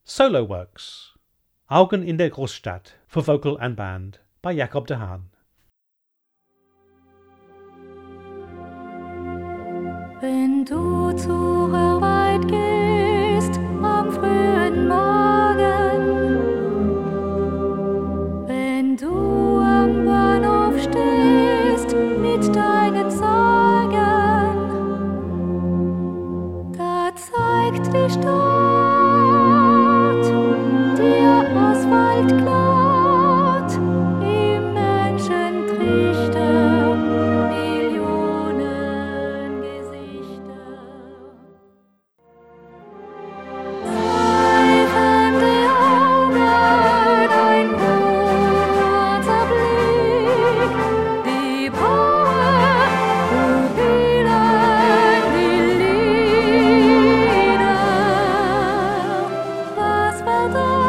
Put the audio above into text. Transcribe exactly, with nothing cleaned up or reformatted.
Solo Works. Augen in der Großstadt für Vocal and Band bei Jakob de Haan. Wenn du zur Arbeit gehst am frühen Morgen, wenn du am Bahnhof stehst mit deinen Sorgen, da zeigt die Stadt dir asphaltglatt im Menschentrichter Millionen Gesichter. Seifende Augen, ein kurzer Blick, die Power, Pupillen, die Lieder. Was war das?